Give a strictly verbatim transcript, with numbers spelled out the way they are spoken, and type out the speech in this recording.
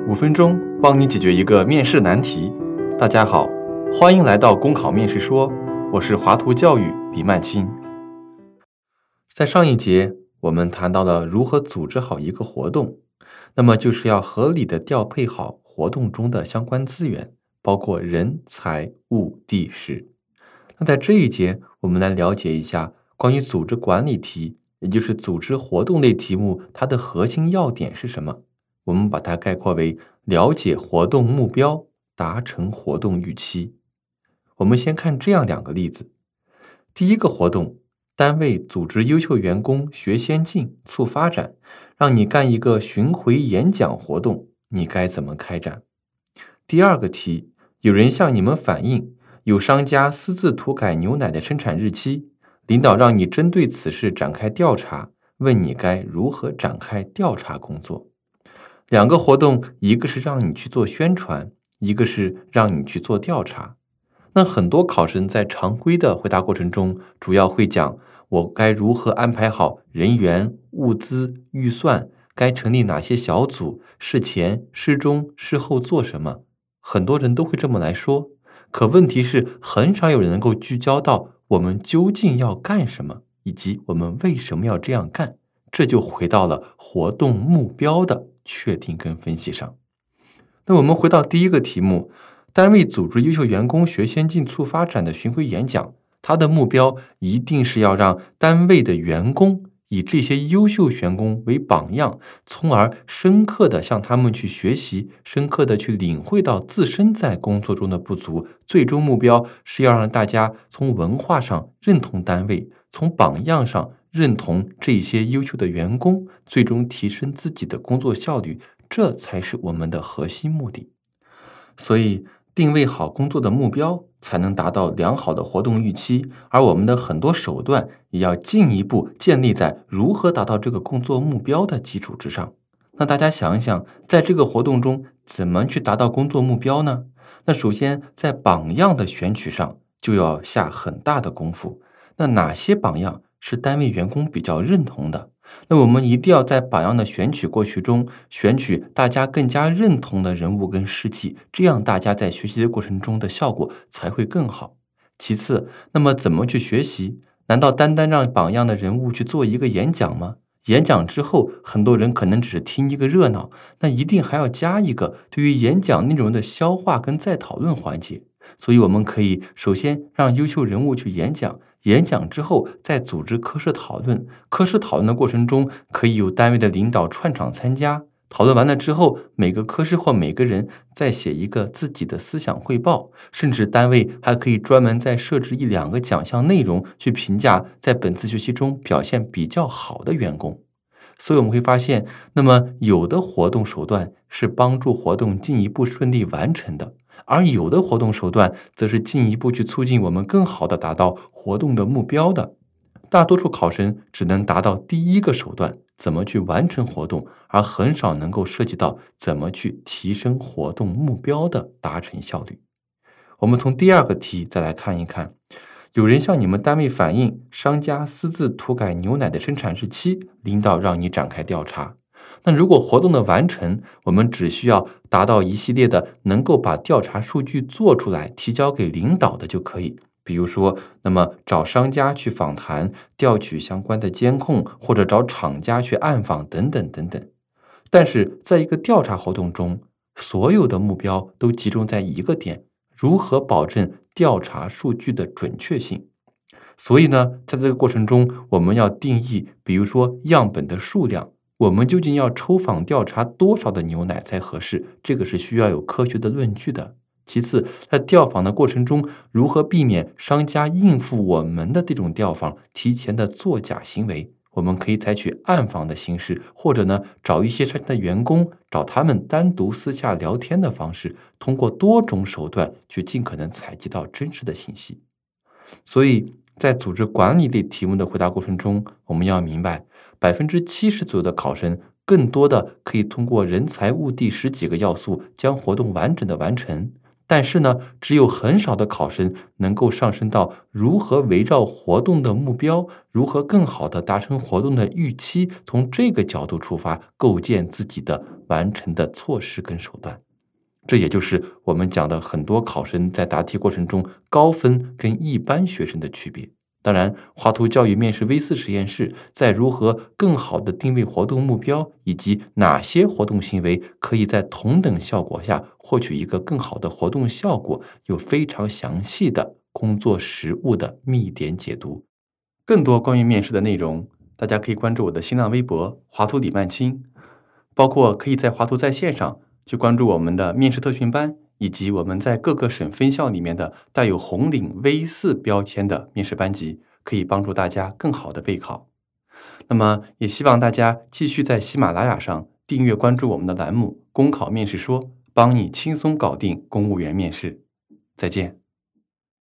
五分钟帮你解决一个面试难题。大家好，欢迎来到公考面试说，我是华图教育李曼青。在上一节我们谈到了如何组织好一个活动，那么就是要合理的调配好活动中的相关资源，包括人、财、物、地、时。那在这一节我们来了解一下关于组织管理题，也就是组织活动类题目，它的核心要点是什么？我们把它概括为了解活动目标，达成活动预期。我们先看这样两个例子。第一个活动，单位组织优秀员工学先进、促发展，让你干一个巡回演讲活动，你该怎么开展？第二个题，有人向你们反映，有商家私自涂改牛奶的生产日期，领导让你针对此事展开调查，问你该如何展开调查工作。两个活动，一个是让你去做宣传，一个是让你去做调查。那很多考生在常规的回答过程中，主要会讲我该如何安排好人员、物资、预算，该成立哪些小组，事前、事中、事后做什么。很多人都会这么来说，可问题是很少有人能够聚焦到我们究竟要干什么，以及我们为什么要这样干。这就回到了活动目标的确定跟分析上。那我们回到第一个题目，单位组织优秀员工学先进促发展的巡回演讲，它的目标一定是要让单位的员工以这些优秀员工为榜样，从而深刻的向他们去学习，深刻的去领会到自身在工作中的不足。最终目标是要让大家从文化上认同单位，从榜样上认同这些优秀的员工，最终提升自己的工作效率，这才是我们的核心目的。所以定位好工作的目标，才能达到良好的活动预期，而我们的很多手段也要进一步建立在如何达到这个工作目标的基础之上。那大家想一想，在这个活动中怎么去达到工作目标呢？那首先在榜样的选取上就要下很大的功夫。那哪些榜样是单位员工比较认同的？那我们一定要在榜样的选取过程中，选取大家更加认同的人物跟事迹，这样大家在学习的过程中的效果才会更好。其次，那么怎么去学习？难道单单让榜样的人物去做一个演讲吗？演讲之后，很多人可能只是听一个热闹，那一定还要加一个对于演讲内容的消化跟再讨论环节。所以我们可以首先让优秀人物去演讲，演讲之后再组织科室讨论，科室讨论的过程中可以有单位的领导串场参加，讨论完了之后，每个科室或每个人再写一个自己的思想汇报，甚至单位还可以专门再设置一两个奖项内容去评价在本次学习中表现比较好的员工。所以我们会发现，那么有的活动手段是帮助活动进一步顺利完成的，而有的活动手段则是进一步去促进我们更好的达到活动的目标的。大多数考生只能达到第一个手段，怎么去完成活动，而很少能够涉及到怎么去提升活动目标的达成效率。我们从第二个题再来看一看，有人向你们单位反映商家私自涂改牛奶的生产日期，领导让你展开调查。那如果活动的完成，我们只需要达到一系列的能够把调查数据做出来提交给领导的就可以。比如说，那么找商家去访谈，调取相关的监控，或者找厂家去暗访等等等等。但是在一个调查活动中，所有的目标都集中在一个点，如何保证调查数据的准确性。所以呢，在这个过程中，我们要定义，比如说样本的数量，我们究竟要抽访调查多少的牛奶才合适，这个是需要有科学的论据的。其次，在调访的过程中，如何避免商家应付我们的这种调访提前的作假行为，我们可以采取暗访的形式，或者呢找一些商家的员工，找他们单独私下聊天的方式，通过多种手段去尽可能采集到真实的信息。所以在组织管理类题目的回答过程中，我们要明白百分之七十左右的考生更多的可以通过人才物地十几个要素将活动完整的完成， 但是呢，只有很少的考生能够上升到如何围绕活动的目标，如何更好的达成活动的预期，从这个角度出发，构建自己的完成的措施跟手段。这也就是我们讲的很多考生在答题过程中高分跟一般学生的区别。当然，华图教育面试 V 四 实验室在如何更好的定位活动目标，以及哪些活动行为可以在同等效果下获取一个更好的活动效果，有非常详细的工作实务的密点解读。更多关于面试的内容，大家可以关注我的新浪微博华图李曼青，包括可以在华图在线上去关注我们的面试特训班，以及我们在各个省分校里面的带有红领 V 四 标签的面试班级，可以帮助大家更好的备考。那么也希望大家继续在喜马拉雅上订阅关注我们的栏目公考面试说，帮你轻松搞定公务员面试。再见。